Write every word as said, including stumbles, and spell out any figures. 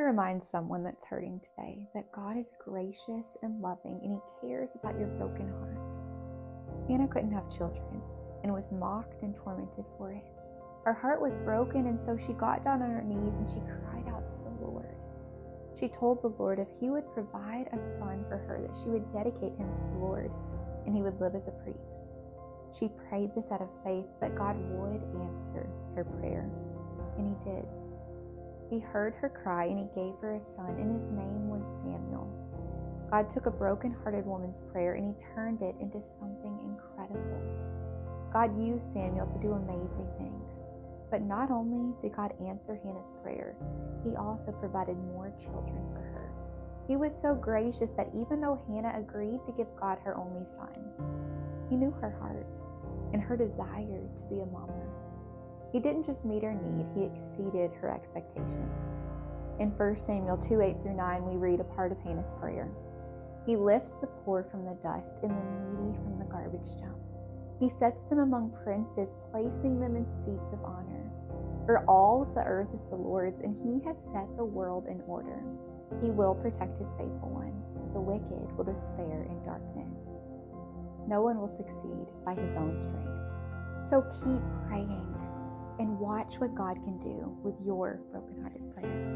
remind someone that's hurting today that God is gracious and loving, and He cares about your broken heart. Hannah couldn't have children and was mocked and tormented for it. Her heart was broken, and so she got down on her knees and she cried out to the Lord. She told the Lord if He would provide a son for her, that she would dedicate him to the Lord and he would live as a priest. She prayed this out of faith that God would answer her prayer, and He did. He heard her cry and He gave her a son, and his name was Samuel. God took a broken-hearted woman's prayer and He turned it into something incredible. God used Samuel to do amazing things. But not only did God answer Hannah's prayer, He also provided more children for her. He was so gracious that even though Hannah agreed to give God her only son, He knew her heart and her desire to be a mama. He didn't just meet her need, He exceeded her expectations. In First Samuel two, eight through nine, we read a part of Hannah's prayer. He lifts the poor from the dust and the needy from the garbage dump. He sets them among princes, placing them in seats of honor. For all of the earth is the Lord's, and He has set the world in order. He will protect His faithful ones, but the wicked will despair in darkness. No one will succeed by his own strength. So keep praying and watch what God can do with your brokenhearted prayer.